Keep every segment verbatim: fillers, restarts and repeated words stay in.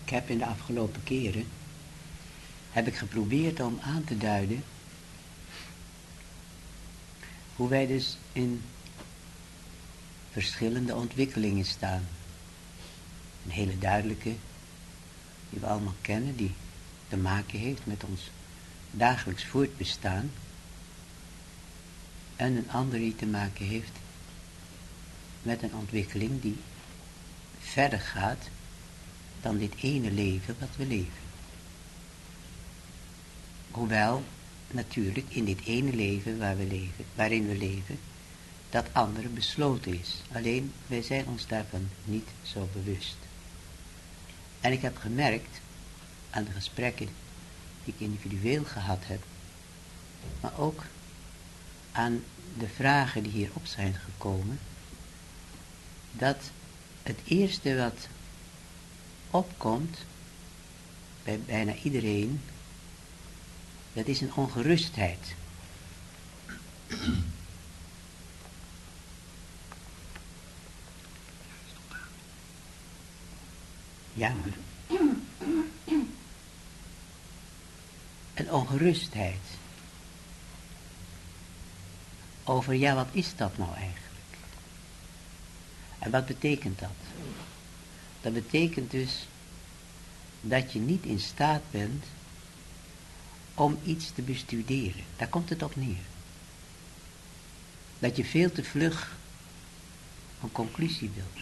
Ik heb in de afgelopen keren, heb ik geprobeerd om aan te duiden hoe wij dus in verschillende ontwikkelingen staan. Een hele duidelijke, die we allemaal kennen, die te maken heeft met ons dagelijks voortbestaan. En een andere die te maken heeft met een ontwikkeling die verder gaat dan dit ene leven wat we leven. Hoewel natuurlijk in dit ene leven, waar we leven waarin we leven, dat andere besloten is. Alleen wij zijn ons daarvan niet zo bewust. En ik heb gemerkt aan de gesprekken die ik individueel gehad heb, maar ook aan de vragen die hierop zijn gekomen, dat het eerste wat opkomt bij bijna iedereen, dat is een ongerustheid. Ja, een ongerustheid over, ja, wat is dat nou eigenlijk? En wat betekent dat? Dat betekent dus dat je niet in staat bent om iets te bestuderen. Daar komt het op neer. Dat je veel te vlug een conclusie wilt.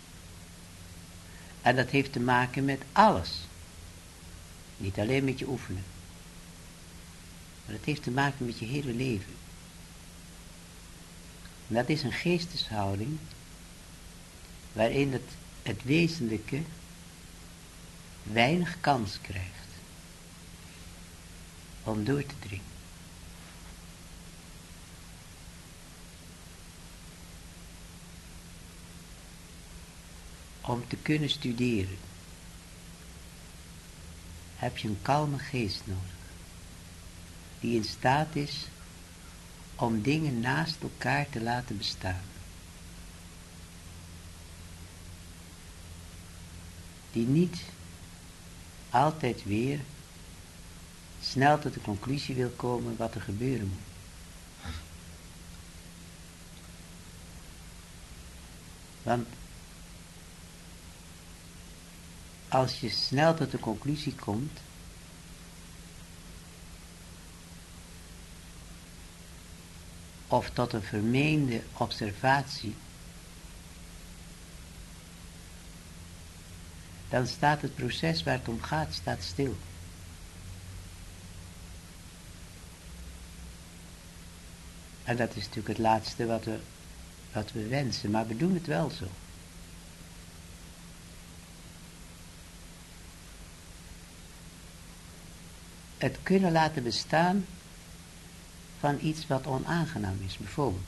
En dat heeft te maken met alles. Niet alleen met je oefenen. Maar dat heeft te maken met je hele leven. En dat is een geesteshouding waarin het, het wezenlijke weinig kans krijgt om door te dringen. Om te kunnen studeren heb je een kalme geest nodig, die in staat is om dingen naast elkaar te laten bestaan. Die niet altijd weer snel tot de conclusie wil komen wat er gebeuren moet. Want als je snel tot de conclusie komt, of tot een vermeende observatie, dan staat het proces waar het om gaat, staat stil. En dat is natuurlijk het laatste wat we, wat we wensen, maar we doen het wel zo. Het kunnen laten bestaan van iets wat onaangenaam is, bijvoorbeeld.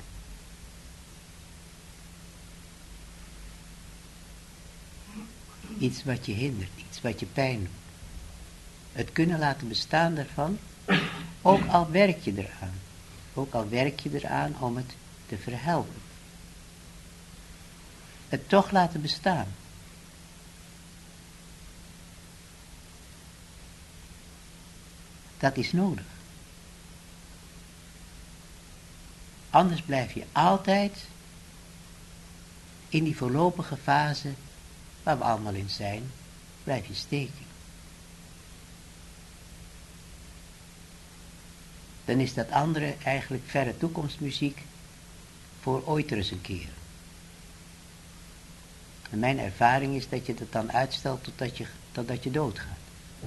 Iets wat je hindert, iets wat je pijn doet. Het kunnen laten bestaan daarvan, ook al werk je eraan. Ook al werk je eraan om het te verhelpen. Het toch laten bestaan. Dat is nodig. Anders blijf je altijd in die voorlopige fase waar we allemaal in zijn, blijf je steken. Dan is dat andere eigenlijk verre toekomstmuziek voor ooit er eens een keer. En mijn ervaring is dat je dat dan uitstelt totdat je, totdat je doodgaat.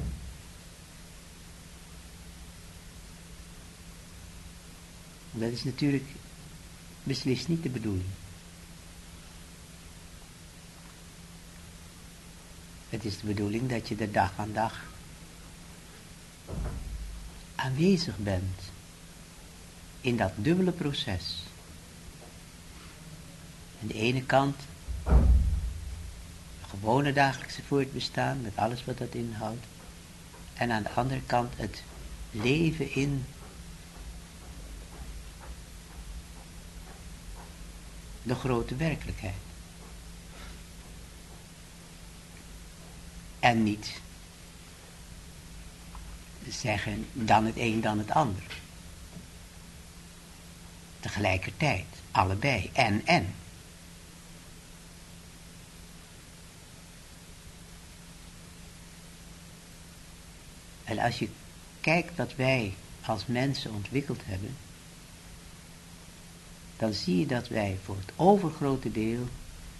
En dat is natuurlijk beslist niet de bedoeling. Het is de bedoeling dat je de dag aan dag aanwezig bent in dat dubbele proces. Aan de ene kant het gewone dagelijkse voortbestaan met alles wat dat inhoudt. En aan de andere kant het leven in de grote werkelijkheid. En niet zeggen dan het een dan het ander. Tegelijkertijd, allebei, en, en. En als je kijkt wat wij als mensen ontwikkeld hebben, dan zie je dat wij voor het overgrote deel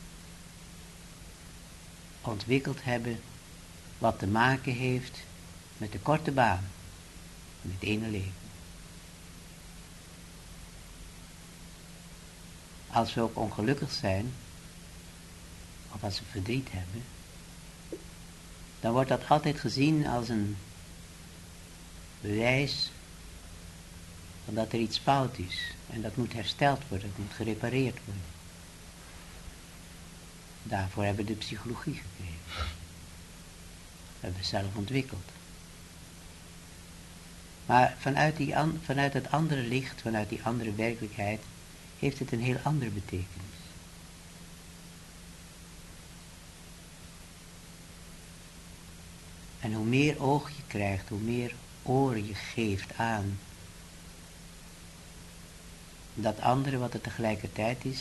ontwikkeld hebben wat te maken heeft met de korte baan, met het ene leven. Als we ook ongelukkig zijn, of als we verdriet hebben, dan wordt dat altijd gezien als een bewijs van dat er iets fout is. En dat moet hersteld worden, dat moet gerepareerd worden. Daarvoor hebben we de psychologie gekregen. Dat hebben we zelf ontwikkeld. Maar vanuit, die an, vanuit het andere licht, vanuit die andere werkelijkheid, heeft het een heel andere betekenis. En hoe meer oog je krijgt, hoe meer oren je geeft aan dat andere wat er tegelijkertijd is,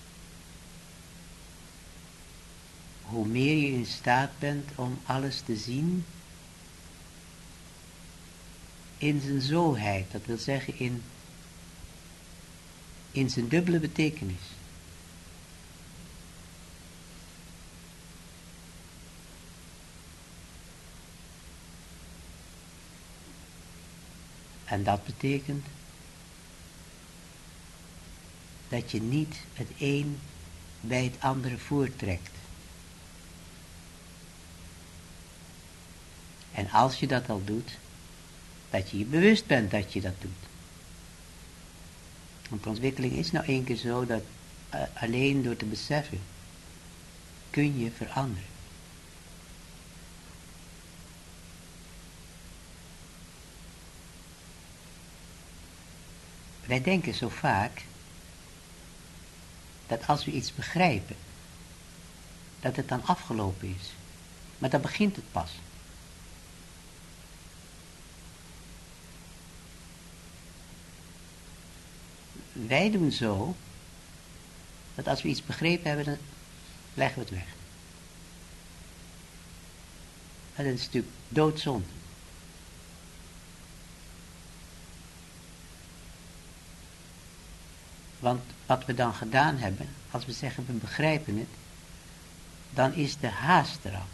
hoe meer je in staat bent om alles te zien in zijn zoheid, dat wil zeggen in, in zijn dubbele betekenis. En dat betekent dat je niet het een bij het andere voortrekt. En als je dat al doet, dat je je bewust bent dat je dat doet. Want de ontwikkeling is nou één keer zo dat uh, alleen door te beseffen kun je veranderen. Wij denken zo vaak dat als we iets begrijpen, dat het dan afgelopen is. Maar dan begint het pas. Wij doen zo, dat als we iets begrepen hebben, dan leggen we het weg. En dat is natuurlijk doodzonde. Want wat we dan gedaan hebben, als we zeggen we begrijpen het, dan is de haast eraf.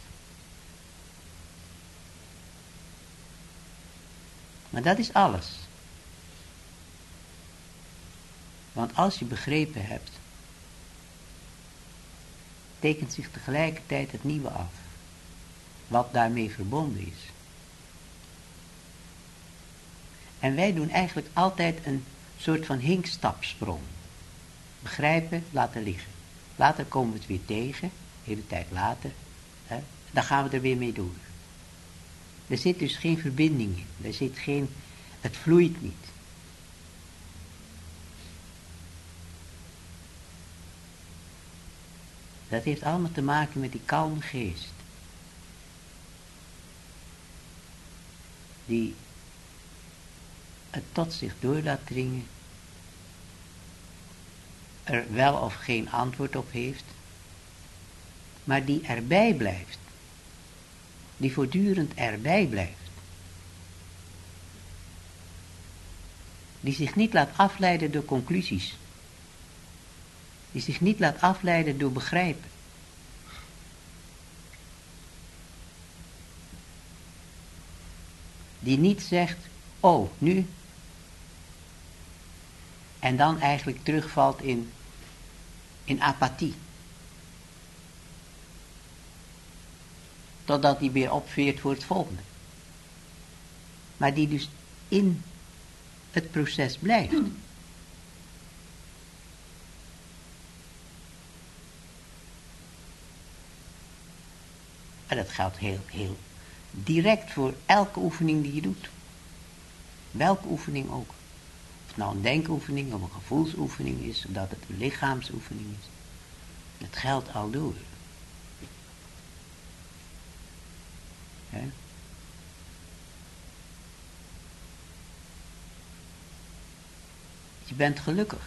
Maar dat is alles. Want als je begrepen hebt, tekent zich tegelijkertijd het nieuwe af. Wat daarmee verbonden is. En wij doen eigenlijk altijd een soort van hinkstapsprong. Begrijpen, laten liggen. Later komen we het weer tegen, de hele tijd later. Hè, dan gaan we er weer mee door. Er zit dus geen verbinding in. Er zit geen, het vloeit niet. Dat heeft allemaal te maken met die kalme geest. Die het tot zich door laat dringen. Er wel of geen antwoord op heeft. Maar die erbij blijft. Die voortdurend erbij blijft. Die zich niet laat afleiden door conclusies. Die zich niet laat afleiden door begrijpen. Die niet zegt, oh, nu. En dan eigenlijk terugvalt in, in apathie. Totdat die weer opveert voor het volgende. Maar die dus in het proces blijft. En dat geldt heel, heel direct voor elke oefening die je doet. Welke oefening ook. Of het nou een denkoefening of een gevoelsoefening is, of dat het een lichaamsoefening is. Dat geldt al door. Hè? Je bent gelukkig.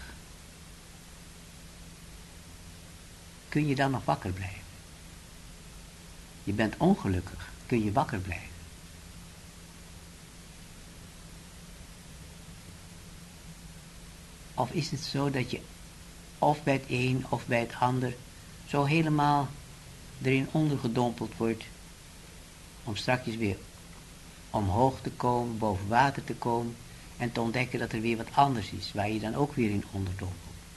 Kun je dan nog wakker blijven? Je bent ongelukkig. Kun je wakker blijven? Of is het zo dat je of bij het een of bij het ander zo helemaal erin ondergedompeld wordt om straks weer omhoog te komen, boven water te komen en te ontdekken dat er weer wat anders is, waar je dan ook weer in onderdompelt.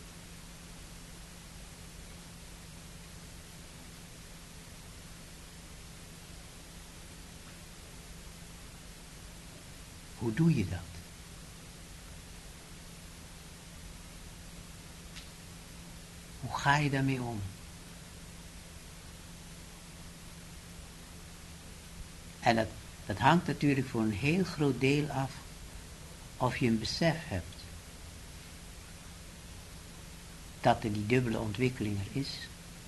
Hoe doe je dat? Hoe ga je daarmee om? En dat, dat hangt natuurlijk voor een heel groot deel af of je een besef hebt dat er die dubbele ontwikkeling er is.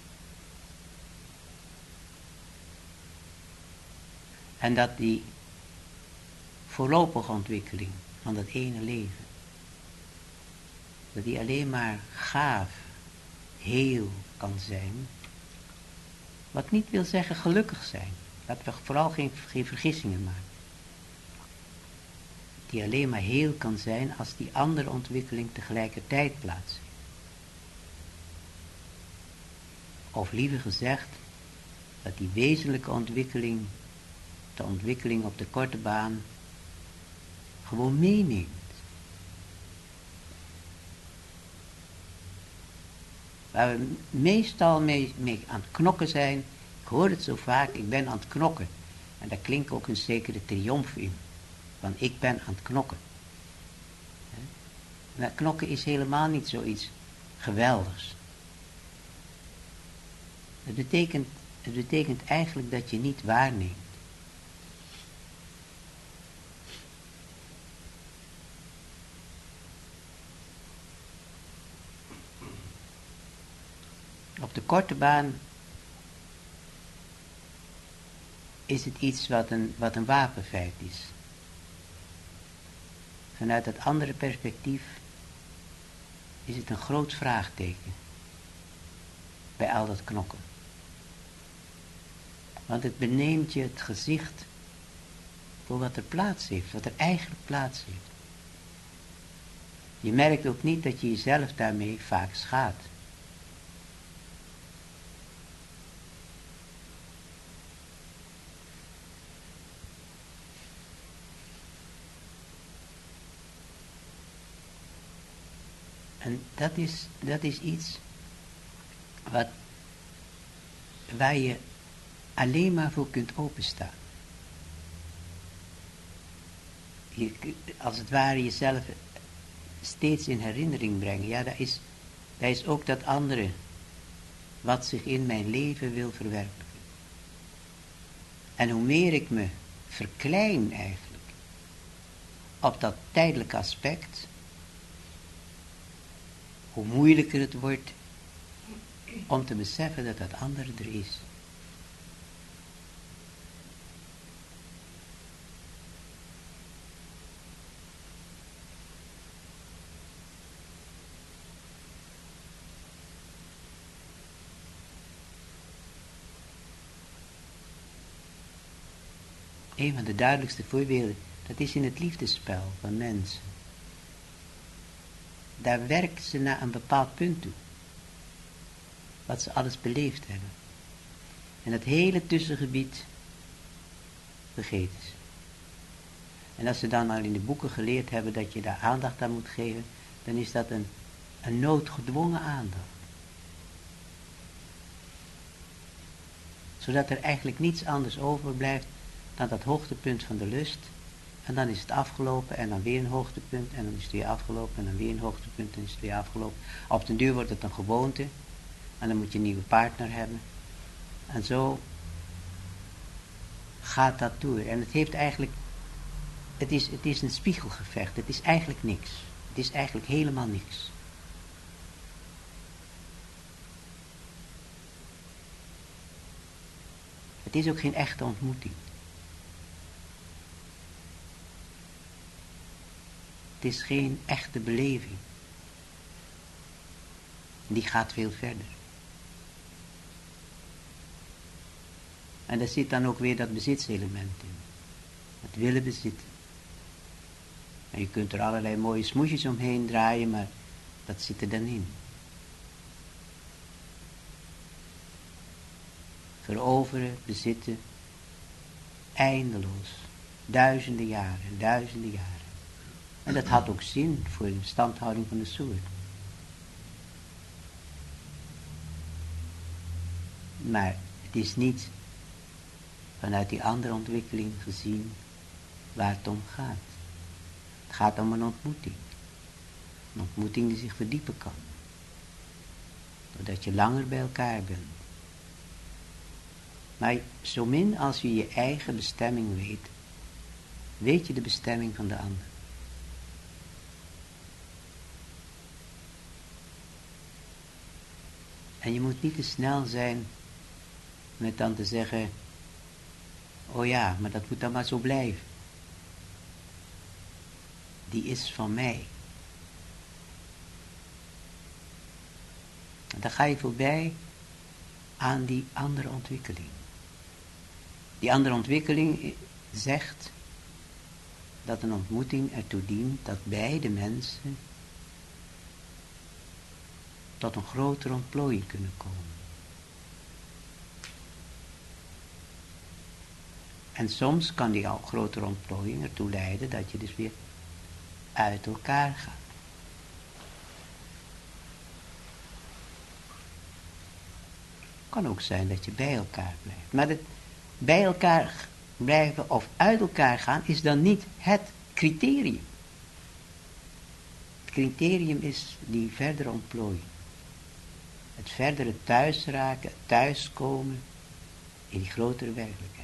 En dat die voorlopige ontwikkeling van dat ene leven, dat die alleen maar gaaf, heel kan zijn, wat niet wil zeggen gelukkig zijn. Laten we vooral geen, geen vergissingen maken. Die alleen maar heel kan zijn als die andere ontwikkeling tegelijkertijd plaatsvindt. Of liever gezegd, dat die wezenlijke ontwikkeling, de ontwikkeling op de korte baan, gewoon meeneemt. Waar we meestal mee, mee aan het knokken zijn, ik hoor het zo vaak, ik ben aan het knokken. En daar klinkt ook een zekere triomf in. Van ik ben aan het knokken. En dat knokken is helemaal niet zoiets geweldigs. Het betekent, het betekent eigenlijk dat je niet waarneemt. Op de korte baan is het iets wat een, wat een wapenfeit is. Vanuit het andere perspectief is het een groot vraagteken bij al dat knokken. Want het beneemt je het gezicht voor wat er plaats heeft, wat er eigenlijk plaats heeft. Je merkt ook niet dat je jezelf daarmee vaak schaadt. En dat is, dat is iets wat, waar je alleen maar voor kunt openstaan. Je, als het ware jezelf steeds in herinnering brengen. Ja, dat is, dat is ook dat andere wat zich in mijn leven wil verwerkelijken. En hoe meer ik me verklein eigenlijk op dat tijdelijke aspect, hoe moeilijker het wordt om te beseffen dat dat andere er is. Een van de duidelijkste voorbeelden, dat is in het liefdespel van mensen. Daar werken ze naar een bepaald punt toe. Wat ze alles beleefd hebben. En dat hele tussengebied vergeten ze. En als ze dan al in de boeken geleerd hebben dat je daar aandacht aan moet geven, dan is dat een, een noodgedwongen aandacht. Zodat er eigenlijk niets anders overblijft dan dat hoogtepunt van de lust. En dan is het afgelopen en dan weer een hoogtepunt en dan is het weer afgelopen en dan weer een hoogtepunt en dan is het weer afgelopen. Op den duur wordt het een gewoonte en dan moet je een nieuwe partner hebben. En zo gaat dat door. En het heeft eigenlijk, het is, het is een spiegelgevecht. Het is eigenlijk niks. Het is eigenlijk helemaal niks. Het is ook geen echte ontmoeting. Het is geen echte beleving. Die gaat veel verder. En daar zit dan ook weer dat bezitselement in. Het willen bezitten. En je kunt er allerlei mooie smoesjes omheen draaien, maar dat zit er dan in. Veroveren, bezitten, eindeloos. Duizenden jaren, duizenden jaren. En dat had ook zin voor de standhouding van de soort. Maar het is niet vanuit die andere ontwikkeling gezien waar het om gaat. Het gaat om een ontmoeting. Een ontmoeting die zich verdiepen kan. Doordat je langer bij elkaar bent. Maar zo min als je je eigen bestemming weet, weet je de bestemming van de ander. En je moet niet te snel zijn met dan te zeggen, oh ja, maar dat moet dan maar zo blijven. Die is van mij. En dan ga je voorbij aan die andere ontwikkeling. Die andere ontwikkeling zegt dat een ontmoeting ertoe dient dat beide mensen tot een grotere ontplooiing kunnen komen. En soms kan die al grotere ontplooiing ertoe leiden dat je dus weer uit elkaar gaat. Kan ook zijn dat je bij elkaar blijft. Maar het bij elkaar blijven of uit elkaar gaan is dan niet het criterium. Het criterium is die verdere ontplooiing. Het verdere thuisraken, thuiskomen in die grotere werkelijkheid.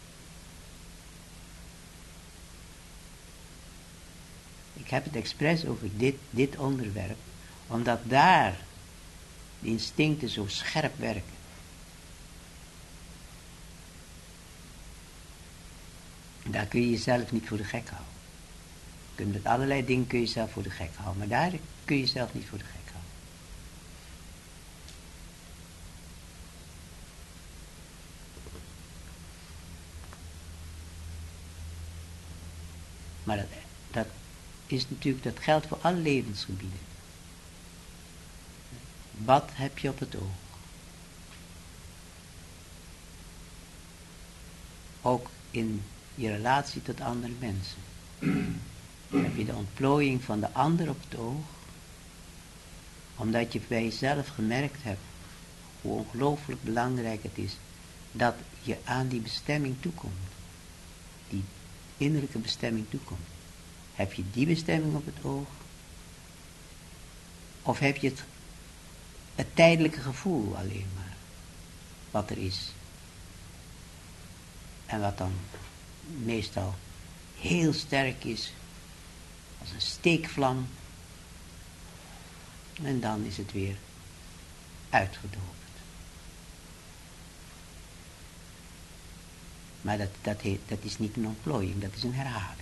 Ik heb het expres over dit, dit onderwerp, omdat daar de instincten zo scherp werken. Daar kun je jezelf niet voor de gek houden. Je kunt met allerlei dingen kun je jezelf voor de gek houden, maar daar kun je jezelf niet voor de gek houden. Maar dat, dat is natuurlijk, dat geldt voor alle levensgebieden. Wat heb je op het oog? Ook in je relatie tot andere mensen. Heb je de ontplooiing van de ander op het oog, omdat je bij jezelf gemerkt hebt hoe ongelooflijk belangrijk het is dat je aan die bestemming toekomt. Die innerlijke bestemming toekomt. Heb je die bestemming op het oog? Of heb je het, het tijdelijke gevoel alleen maar, wat er is? En wat dan meestal heel sterk is, als een steekvlam. En dan is het weer uitgedoofd. Maar dat, dat, heet, dat is niet een ontplooiing, dat is een herhaling.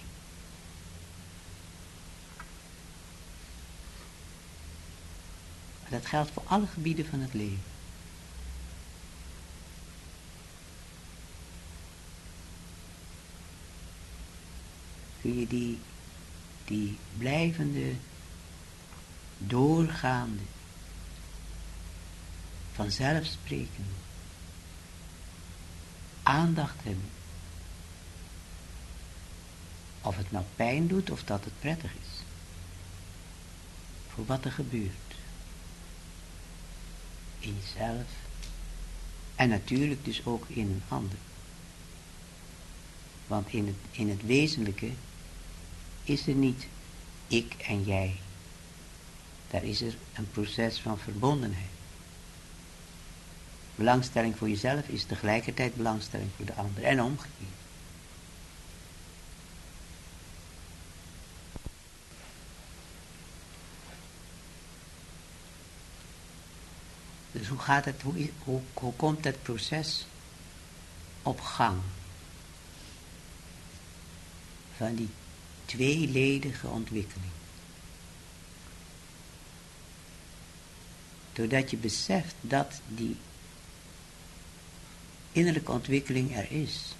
Dat geldt voor alle gebieden van het leven. Kun je die, die blijvende, doorgaande, vanzelfsprekende aandacht hebben. Of het nou pijn doet of dat het prettig is. Voor wat er gebeurt. In jezelf. En natuurlijk dus ook in een ander. Want in het, in het wezenlijke is er niet ik en jij. Daar is er een proces van verbondenheid. Belangstelling voor jezelf is tegelijkertijd belangstelling voor de ander. En omgekeerd. Dus hoe gaat het, hoe, hoe, hoe komt het proces op gang? Van die tweeledige ontwikkeling. Doordat je beseft dat die innerlijke ontwikkeling er is.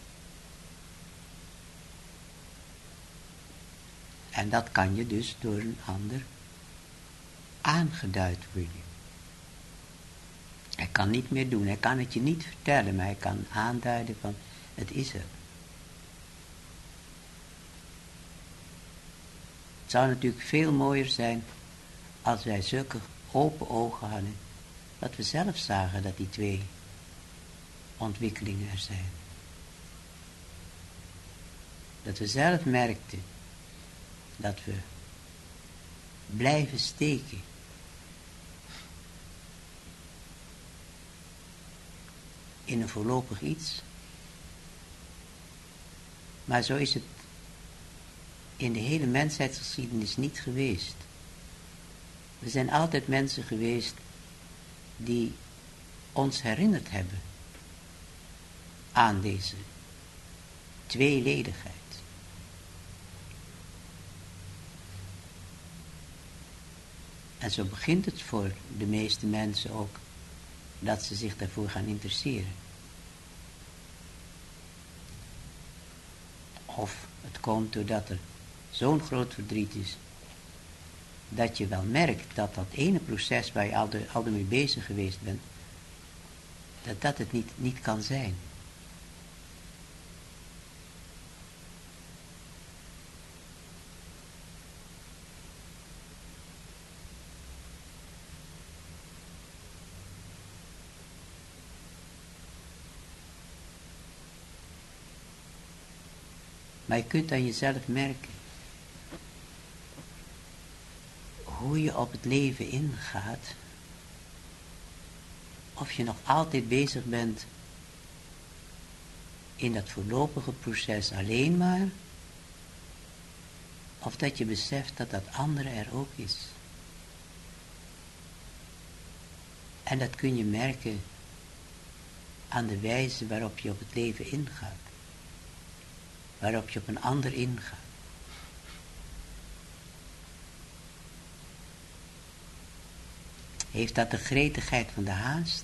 En dat kan je dus door een ander aangeduid worden. Hij kan niet meer doen, hij kan het je niet vertellen, maar hij kan aanduiden van het is er. Het zou natuurlijk veel mooier zijn als wij zulke open ogen hadden, dat we zelf zagen dat die twee ontwikkelingen er zijn. Dat we zelf merkten dat we blijven steken in een voorlopig iets. Maar zo is het in de hele mensheidsgeschiedenis niet geweest. We zijn altijd mensen geweest die ons herinnerd hebben aan deze tweeledigheid. En zo begint het voor de meeste mensen ook, dat ze zich daarvoor gaan interesseren. Of het komt doordat er zo'n groot verdriet is, dat je wel merkt dat dat ene proces waar je al, de, al mee bezig geweest bent, dat dat het niet, niet kan zijn. Maar je kunt aan jezelf merken hoe je op het leven ingaat, of je nog altijd bezig bent in dat voorlopige proces alleen maar, of dat je beseft dat dat andere er ook is. En dat kun je merken aan de wijze waarop je op het leven ingaat. Waarop je op een ander ingaat. Heeft dat de gretigheid van de haast?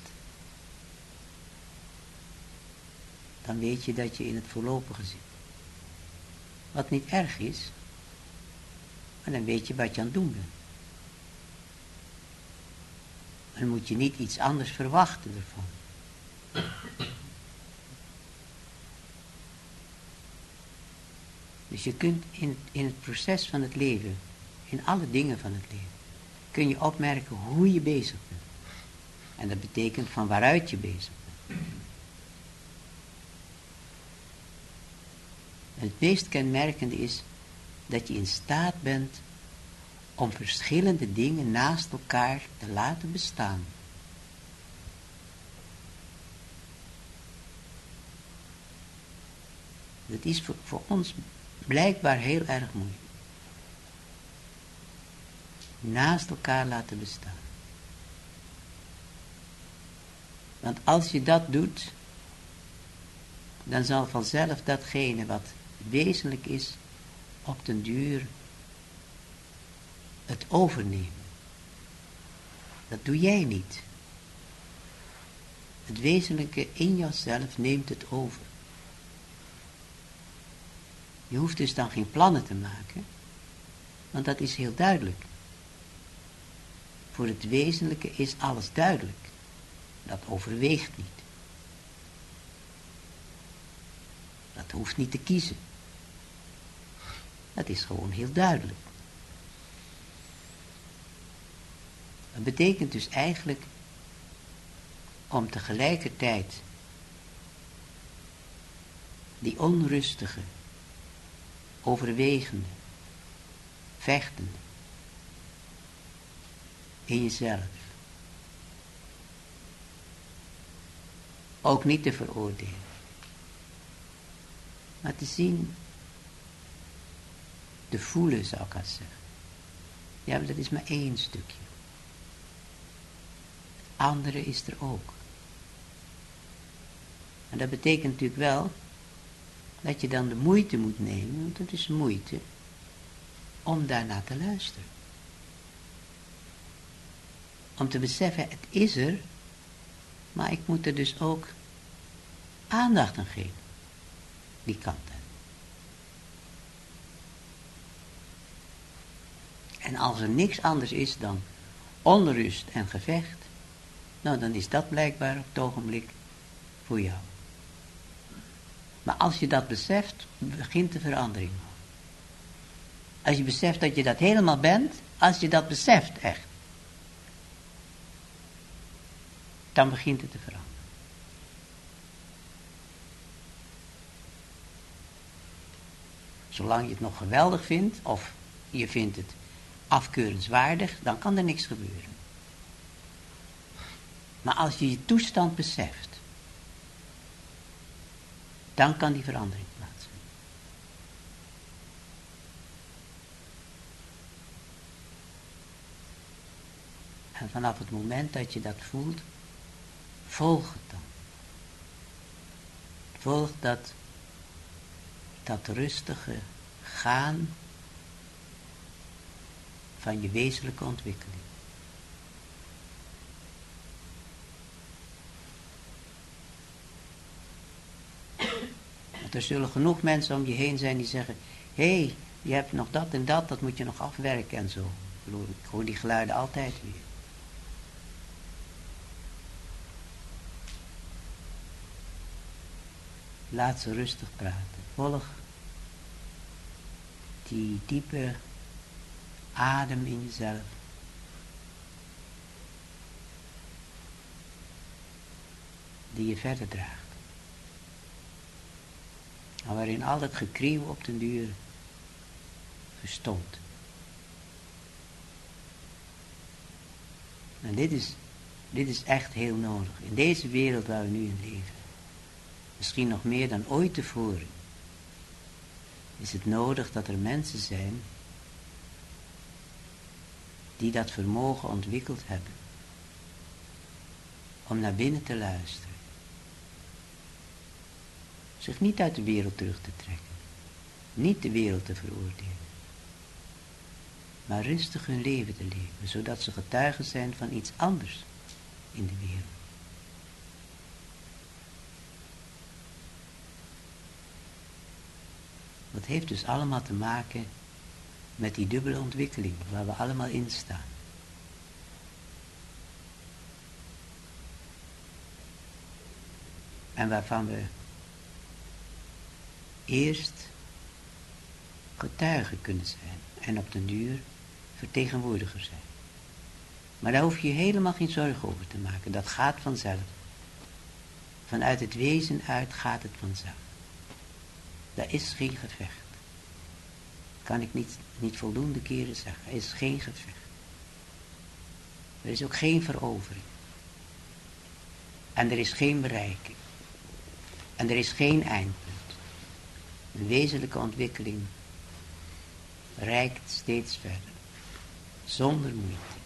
Dan weet je dat je in het voorlopige zit. Wat niet erg is, maar dan weet je wat je aan het doen bent. Dan moet je niet iets anders verwachten ervan. Dus je kunt in, in het proces van het leven, in alle dingen van het leven, kun je opmerken hoe je bezig bent. En dat betekent van waaruit je bezig bent. En het meest kenmerkende is dat je in staat bent om verschillende dingen naast elkaar te laten bestaan. Dat is voor, voor ons blijkbaar heel erg moeilijk. Naast elkaar laten bestaan. Want als je dat doet, dan zal vanzelf datgene wat wezenlijk is, op den duur het overnemen. Dat doe jij niet. Het wezenlijke in jouzelf neemt het over. Je hoeft dus dan geen plannen te maken, want dat is heel duidelijk. Voor het wezenlijke is alles duidelijk. Dat overweegt niet. Dat hoeft niet te kiezen. Dat is gewoon heel duidelijk. Dat betekent dus eigenlijk om tegelijkertijd die onrustige, overwegende, vechtende in jezelf ook niet te veroordelen, maar te zien, te voelen, zou ik het zeggen. Ja, maar dat is maar één stukje. Het andere is er ook. En dat betekent natuurlijk wel dat je dan de moeite moet nemen, want het is moeite, om daarna te luisteren. Om te beseffen, het is er, maar ik moet er dus ook aandacht aan geven. Die kant uit. En als er niks anders is dan onrust en gevecht, nou dan is dat blijkbaar op het ogenblik voor jou. Maar als je dat beseft, begint de verandering. Als je beseft dat je dat helemaal bent, als je dat beseft echt, dan begint het te veranderen. Zolang je het nog geweldig vindt, of je vindt het afkeurenswaardig, dan kan er niks gebeuren. Maar als je je toestand beseft, dan kan die verandering plaatsvinden. En vanaf het moment dat je dat voelt, volg het dan. Volg dat, dat rustige gaan van je wezenlijke ontwikkeling. Want er zullen genoeg mensen om je heen zijn die zeggen, hé, hey, je hebt nog dat en dat, dat moet je nog afwerken en zo. Ik hoor die geluiden altijd weer. Laat ze rustig praten. Volg die diepe adem in jezelf. Die je verder draagt. En waarin al het gekreeuw op den duur verstomt. En dit is, dit is echt heel nodig. In deze wereld waar we nu in leven. Misschien nog meer dan ooit tevoren. Is het nodig dat er mensen zijn die dat vermogen ontwikkeld hebben. Om naar binnen te luisteren. Zich niet uit de wereld terug te trekken. Niet de wereld te veroordelen. Maar rustig hun leven te leven. Zodat ze getuigen zijn van iets anders in de wereld. Dat heeft dus allemaal te maken met die dubbele ontwikkeling waar we allemaal in staan. En waarvan we eerst getuigen kunnen zijn en op den duur vertegenwoordiger zijn. Maar daar hoef je helemaal geen zorgen over te maken. Dat gaat vanzelf. Vanuit het wezen uit gaat het vanzelf. Daar is geen gevecht. Kan ik niet, niet voldoende keren zeggen. Er is geen gevecht. Er is ook geen verovering. En er is geen bereiking. En er is geen eindpunt. Een wezenlijke ontwikkeling reikt steeds verder. Zonder moeite.